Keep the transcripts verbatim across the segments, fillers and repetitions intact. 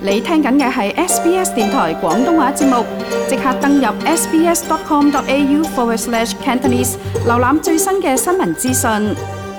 你聽緊嘅係 S B S 電台廣東話節目，即刻登入 sbs.com.au forward slash Cantonese， 瀏覽最新嘅新聞資訊。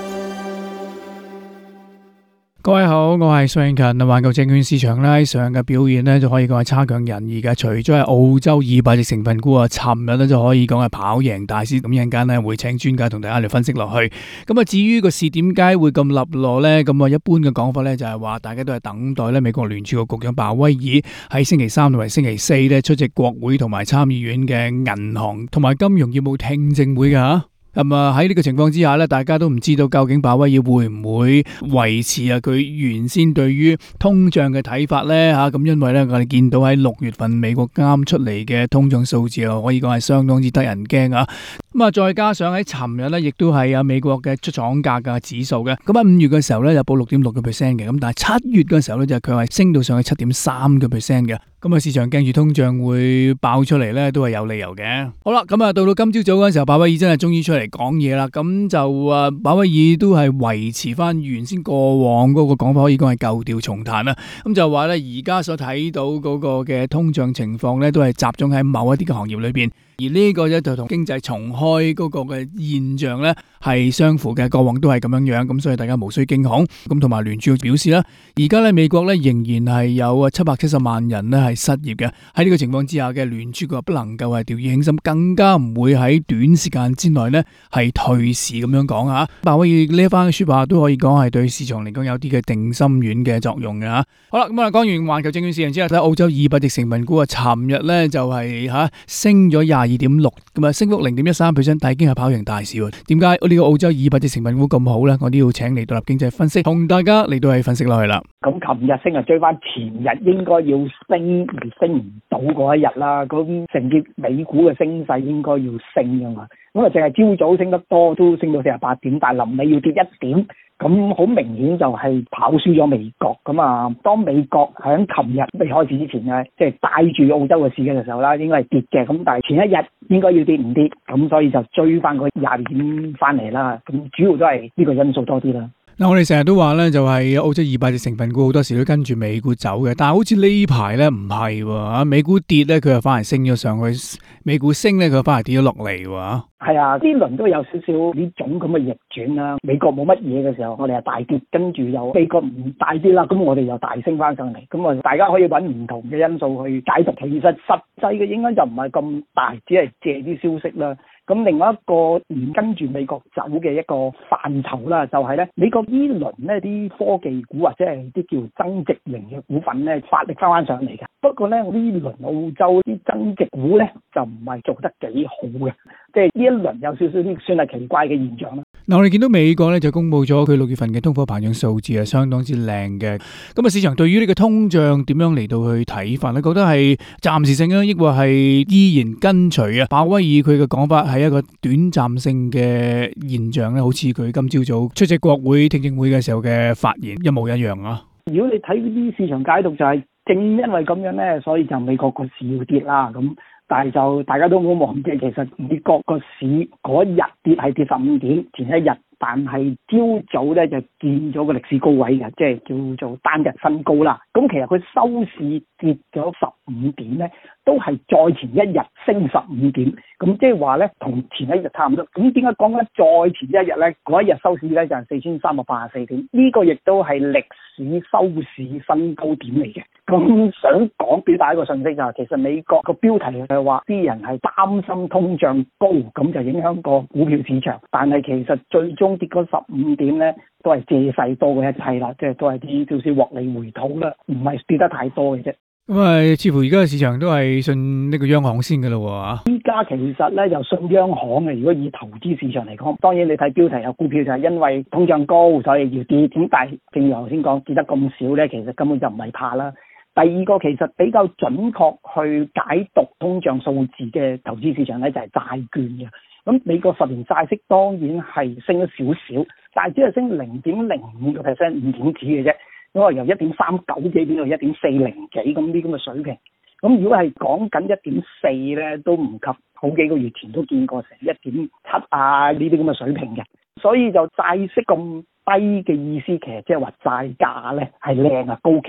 各位好，我係蘇永勤。環球證券市場咧，上嘅表現咧就可以講係差強人意嘅。除咗係澳洲二百隻成分股啊，尋日咧就可以講係跑贏大市。咁一陣間咧會請專家同大家嚟分析落去。咁啊，至於個市點解會咁立落咧？咁啊，一般嘅講法咧就係話，大家都係等待咧美國聯儲局局長鮑威爾喺星期三同埋星期四咧出席國會同埋參議院嘅銀行同埋金融業務聽證會嘅吓。咁啊喺呢個情況之下咧，大家都唔知道究竟鮑威爾會唔會維持啊佢原先對於通脹嘅睇法咧吓。咁因為咧我哋見到喺六月份美國啱出嚟嘅通脹數字啊，可以講係相當之得人驚啊。咁啊再加上喺尋日咧，亦都係啊美國嘅出廠價格指數嘅。咁喺五月嘅時候咧就報六點六個 percent 嘅，咁但係七月嘅時候咧就佢係升到上去七點三個 percent 嘅。咁啊市場驚住通脹會爆出嚟咧，都係有理由嘅。好啦，咁啊到到今朝早嗰陣時候，鮑威爾真係終於出嚟講嘢啦。咁就啊鮑威爾都係維持翻原先過往嗰個講法，可以講係舊調重彈啦。咁就話咧而家所睇到嗰個嘅通脹情況咧，都係集中喺某一啲嘅行業裏邊。而呢個咧就同經濟重開嗰個嘅現象咧係相符嘅，過往都係咁樣樣，咁所以大家無需驚恐。咁同埋聯儲表示啦，而家咧美國咧仍然係有啊七百七十萬人咧係失業嘅。喺呢個情況之下嘅聯儲局不能夠係掉以輕心，更加唔會喺短時間之內咧係退市咁樣講啊。鮑威爾呢一番嘅說話都可以講係對市場嚟講有啲嘅定心丸嘅作用嘅吓。好啦，咁啊講完環球證券市場之後，睇澳洲二百隻成分股啊，尋日咧就係吓升咗廿二點六，咁啊升幅零點一三 percent， 但係已經係跑贏大市喎。點解呢個澳洲二百隻成分股咁好咧？我都要請嚟獨立經濟分析，同大家嚟到係分析落去啦。 咁琴日升啊，追翻前日應該要升而升唔到嗰一日啦。咁承接美股嘅升勢應該要升噶嘛。咁啊，淨係朝早升得多都升到四十八點，但係臨尾要跌一點。咁好明顯就係跑輸咗美國咁啊！當美國喺琴日未開始之前咧，即係帶住澳洲嘅市嘅時候啦，應該係跌嘅。咁但係前一日應該要跌唔跌，咁所以就追翻嗰廿二點翻嚟啦。咁主要都係呢個因素多啲啦。 嗱，我哋成日都話咧，就係澳洲二百隻成分股好多時都跟住美股走嘅，但係好似呢排咧唔係喎，美股跌咧佢又反而升咗上去，美股升咧佢又反而跌咗落嚟喎。係啊，呢輪都有少少呢種咁嘅逆轉啦。美國冇乜嘢嘅時候，我哋係大跌，跟住又美國唔大跌啦，咁我哋又大升翻上嚟。咁啊，大家可以揾唔同嘅因素去解讀。其實實際嘅影響就唔係咁大，只係借啲消息啦。咁另外一個唔跟住美國走嘅一個範疇啦，就係咧美國呢輪呢啲科技股或者係啲叫增值型嘅股份咧發力翻翻上嚟嘅。不過咧呢輪澳洲啲增值股咧就唔係做得幾好嘅，即係呢一輪有少少啲算係奇怪嘅現象啦。 嗱，我哋見到美國咧就公布咗佢六月份嘅通貨膨脹數字係相當之靚嘅。咁啊，市場對於呢個通脹點樣嚟到去睇法咧？覺得係暫時性啊，抑或係依然跟隨啊鮑威爾佢嘅講法係一個短暫性嘅現象咧？好似佢今朝早出席國會聽證會嘅時候嘅發言一模一樣啊！ 如果你睇呢啲市場解讀就係、是、正因為咁樣咧，所以就美國個市要跌啦咁。但係就大家都唔好忘記，其實美國個市嗰日跌係跌十五點，前一日，但係朝早咧就見咗個歷史高位嘅，即係叫做單日新高啦。咁其實佢收市跌咗十五點咧，都係再前一日升十五點，咁即係話咧同前一日差唔多。咁點解講緊再前一日咧？嗰一日收市咧就係四千三百八十四點，呢個亦都係歷史收市新高點嚟嘅。咁想講表達一個信息就係，其實美國個標題係話啲人係擔心通脹高，咁就影響個股票市場。但係其實最終跌嗰十五點咧，都係借勢多過一切啦，即係都係啲少少獲利回吐啦，唔係跌得太多嘅啫。 咁啊，似乎而家嘅市場都係信呢個央行先噶啦喎。 依家其實咧就信央行嘅。如果以投資市場嚟講，當然你睇標題有股票就係因為通脹高所以要跌。咁但係正如頭先講，跌得咁少咧，其實根本就唔係怕啦。第二個其實比較準確去解讀通脹數字嘅投資市場咧，就係債券嘅。咁美國十年債息當然係升咗少少，但係只係升零點零五個 percent， 五點子嘅啫。因為由一點三九幾變到一點四零幾咁啲咁嘅水平。咁如果係講緊一點四咧，都唔及好幾個月前都見過成一點七啊呢啲咁嘅水平嘅。所以就債息咁低嘅意思，其實即係話債價咧係靚啊高企啊。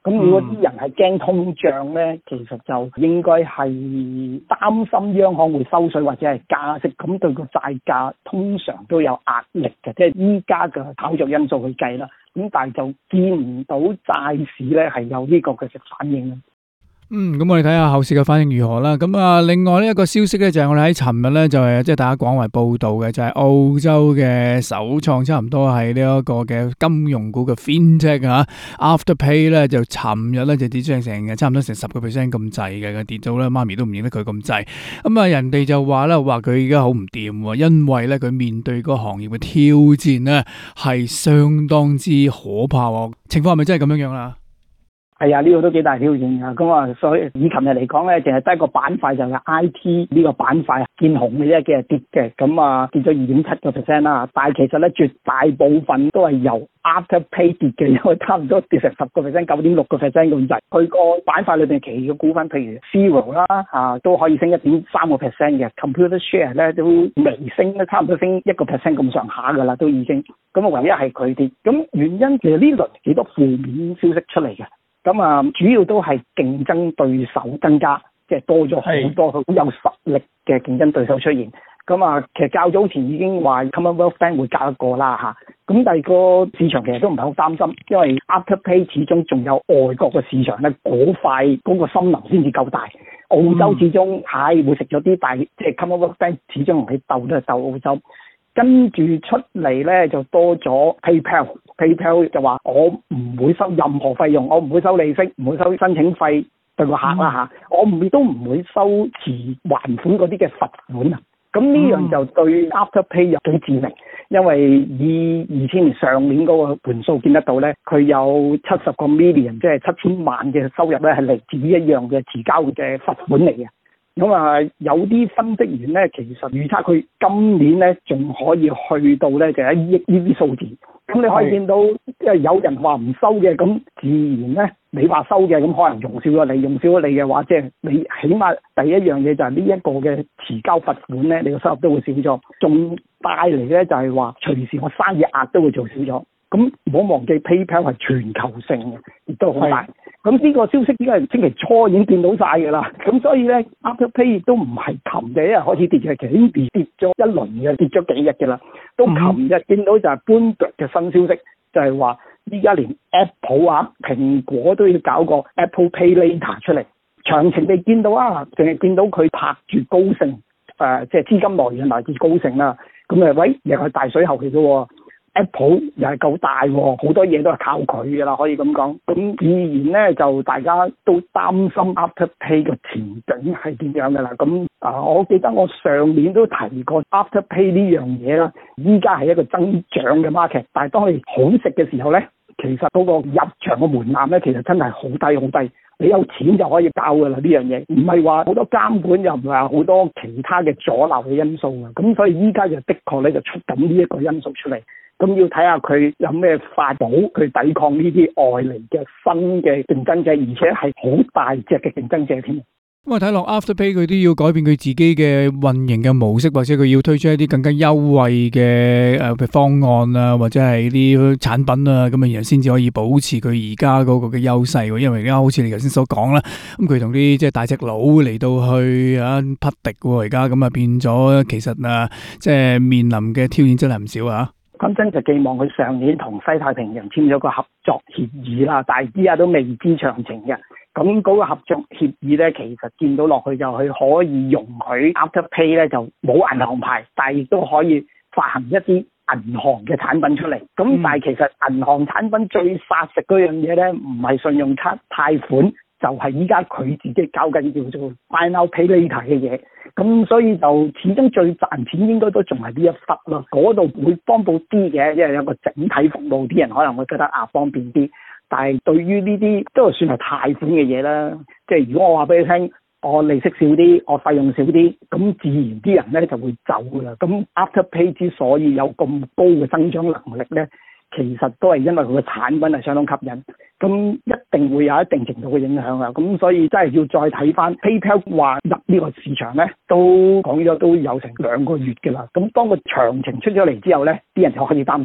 咁如果啲人係驚通脹咧，其實就應該係擔心央行會收水或者係加息，咁對個債價通常都有壓力嘅，即係依家嘅炒作因素去計啦。咁但係就見唔到債市咧係有呢個嘅反應啦。 嗯，咁我哋睇下後市嘅反應如何啦。咁啊，另外呢一個消息咧，就係我哋喺尋日咧，就係即係大家廣為報道嘅，就係澳洲嘅首創差唔多係呢一個嘅金融股嘅 FinTech 啊 Afterpay 咧，就尋日咧就跌咗成嘅差唔多成十個 percent 咁滯嘅，跌到咧媽咪都唔認得佢咁滯。咁啊，人哋就話咧話佢而家好唔掂，因為咧佢面對個行業嘅挑戰咧係相當之可怕。情況係咪真係咁樣樣啦？ 係啊，呢個都幾大挑戰㗎。咁啊，所以以琴日嚟講咧，淨係得一個板塊就係 I T 呢個板塊見紅嘅啫，嘅跌嘅。咁啊，跌咗二點七個 percent 啦。但係其實咧，絕大部分都係由 Afterpay 跌嘅，因為差唔多跌成十個 percent，九點六個 percent 咁滯。佢個板塊裏邊其餘嘅股份，譬如 Xero 啦，啊都可以升一點三個 percent 嘅。Computershare 咧都微升咧，差唔多升一個 percent 咁上下㗎啦，都已經。咁啊，唯一係佢跌。咁原因其實呢輪幾多負面消息出嚟嘅。咁啊，主要都係競爭對手增加，即係多咗好多好有實力嘅競爭對手出現。咁啊，其實較早前已經話 Commonwealth Bank 會加一個啦嚇。咁第二個市場其實都唔係好擔心，因為 Afterpay 始終仲有外國嘅市場咧，嗰塊嗰個森林先至夠大。澳洲始終係會食咗啲大，即係 Commonwealth Bank 始終同佢鬥都係鬥澳洲。跟住出嚟咧就多咗 PayPal，PayPal 就話我唔會收任何費用，我唔會收利息，唔會收申請費對個客啦嚇、嗯，我唔都唔會收遲還款嗰啲嘅罰款啊。咁呢樣就對 Afterpay 有幾致命，因為以二千年上年嗰個盤數見得到咧，佢有七十個 million， 即係七千萬嘅收入咧係嚟自呢一樣嘅遲交嘅罰款嚟嘅。咁啊，有啲分析員咧，其實預測佢今年咧仲可以去到咧就係一億呢啲數字。咁你可以見到，即係有人話唔收嘅，咁自然咧你話收嘅，咁可能用少咗你，用少咗你嘅話，即係你起碼第一樣嘢就係呢一個嘅遲交罰款咧，你個收入都會少咗，仲帶嚟咧就係話隨時我生意額都會做少咗。咁唔好忘記 PayPal 係全球性嘅，亦都好大。咁呢個消息應該係星期初已經見到晒㗎啦。咁所以咧 Afterpay 亦都唔係琴日一日開始跌嘅，其實已經跌跌咗一輪嘅，跌咗幾日嘅啦。到琴日見到就係 Bloomberg嘅新消息，就係話依家連 Apple 啊、蘋果都要搞個 Apple Pay Later 出嚟。詳情你見到啊，淨係見到佢拍住高盛，誒、呃、即係資金來源來自高盛啦。咁誒喂，又係大水喉嚟嘅喎。Apple 又係夠大喎，好多嘢都係靠佢㗎啦，可以咁講。咁自然咧就大家都擔心 Afterpay 嘅前景係點樣㗎啦。咁啊，我記得我上年都提過 Afterpay 呢樣嘢啦。依家係一個增長嘅 market，但係當你好食嘅時候咧，其實嗰個入場嘅門檻咧，其實真係好低好低。你有錢就可以搞㗎啦，呢樣嘢唔係話好多監管，又唔係話好多其他嘅阻撓嘅因素啊。咁所以依家就的確咧就出緊呢一個因素出嚟。咁要睇下佢有咩法寶去抵抗呢啲外嚟嘅新嘅競爭者，而且係好大隻嘅競爭者添。 咁啊，睇落 Afterpay 佢都要改變佢自己嘅運營嘅模式，或者佢要推出一啲更加優惠嘅誒方案啊，或者係啲產品啊，咁啊，然後先至可以保持佢而家嗰個嘅優勢。因為而家好似你頭先所講啦，咁佢同啲即係大隻佬嚟到去啊匹敵，而家咁啊變咗，其實啊即係面臨嘅挑戰真係唔少啊。 咁真就寄望佢上年同西太平洋簽咗個合作協議啦，但係依家都未知詳情嘅。咁嗰個合作協議咧，其實見到落去就佢可以容許 Afterpay 咧就冇銀行牌，但係亦都可以發行一啲銀行嘅產品出嚟。咁、嗯、但係其實銀行產品最殺食嗰樣嘢咧，唔係信用卡貸款，就係依家佢自己搞緊叫做 Buy Now Pay Later 嘅嘢。咁所以就始終最賺錢應該都仲係呢一忽咯，嗰度會幫到啲嘅，因為有個整體服務，啲人可能會覺得啊方便啲。但係對於呢啲都係算係貸款嘅嘢啦，即係如果我話俾你聽，我利息少啲，我費用少啲，咁自然啲人咧就會走㗎啦。咁 Afterpay 之所以有咁高嘅增長能力咧，其實都係因為佢嘅產品係相當吸引，咁一定會有一定程度嘅影響啊！咁所以真係要再睇翻 PayPal 話入呢個市場咧，都講咗都有成兩個月㗎啦。咁當個詳情出咗嚟之後咧，啲人就開始擔心啦。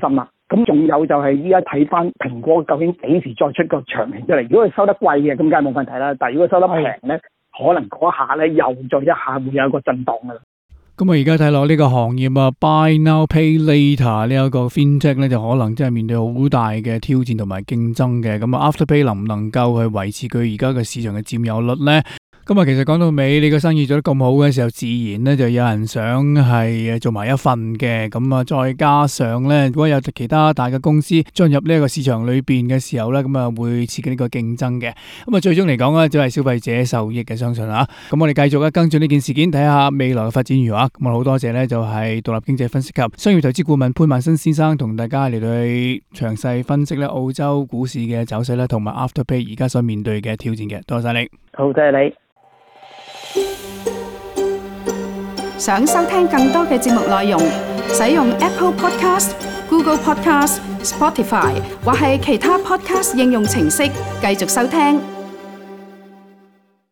咁仲有就係依家睇翻蘋果究竟幾時再出個長屏出嚟？如果佢收得貴嘅，咁梗係冇問題啦。但係如果收得平咧，可能嗰下咧又再一下會有一個震盪噶啦。 咁啊，而家睇落呢個行業啊 ，Buy Now Pay Later 呢一個 FinTech 咧，就可能真係面對好大嘅挑戰同埋競爭嘅。咁啊，Afterpay 能唔能夠去維持佢而家嘅市場嘅佔有率咧？咁啊，其實講到尾，你個生意做得咁好嘅時候，自然咧就有人想係做埋一份嘅。咁啊，再加上咧，如果有其他大嘅公司進入呢一個市場裏邊嘅時候咧，咁啊會刺激呢個競爭嘅。咁啊，最終嚟講咧，就係消費者受益嘅，相信啊。咁我哋繼續咧跟進呢件事件，睇下未來嘅發展如何。咁啊，好多謝咧，就係獨立經濟分析及商業投資顧問潘萬新先生同大家嚟到去詳細分析咧澳洲股市嘅走勢咧，同埋 Afterpay 而家所面對嘅挑戰嘅。多謝你， 好，多謝你。 想收聽更多嘅節目內容，使用 Apple Podcast、Google Podcast、Spotify 或係其他 Podcast 應用程式繼續收聽。